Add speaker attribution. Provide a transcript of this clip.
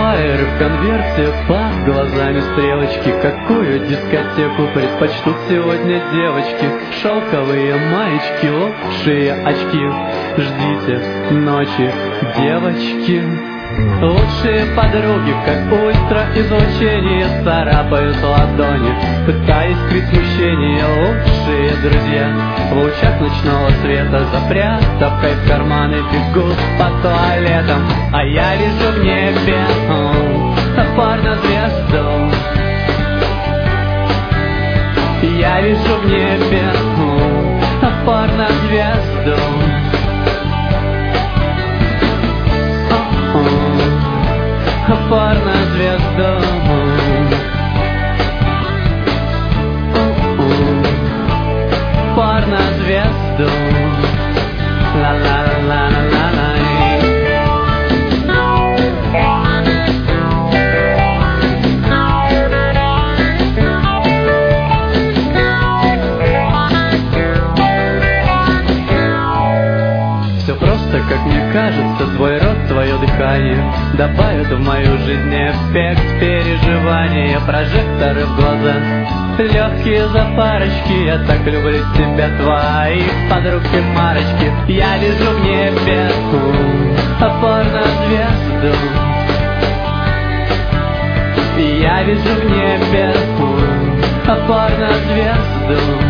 Speaker 1: флаеры в конверте, под глазами стрелочки. Какую дискотеку предпочтут сегодня девочки? Шелковые маечки, лучшие очки. Ждите ночи, девочки. Лучшие подруги, как ультраизлучение, царапают ладони, пытаясь скрыть смущение. Лучшие друзья в лучах ночного света, запрятав в карманы, бегут по туалетам. А я вижу в небе порнозвезду. Я вижу в небе порнозвезду. Порнозвезду. Порнозвезду. Ла-ла-ла-ла-ла-ла. Все просто, как мне кажется, твой рот, твое дыхание добавят в мою жизнь эффект переживания. Прожекторы в глаза, легкие запарочки. Я так люблю тебя, твои подруги Марочки. Я вижу в небе порнозвезду. Я вижу в небе порнозвезду.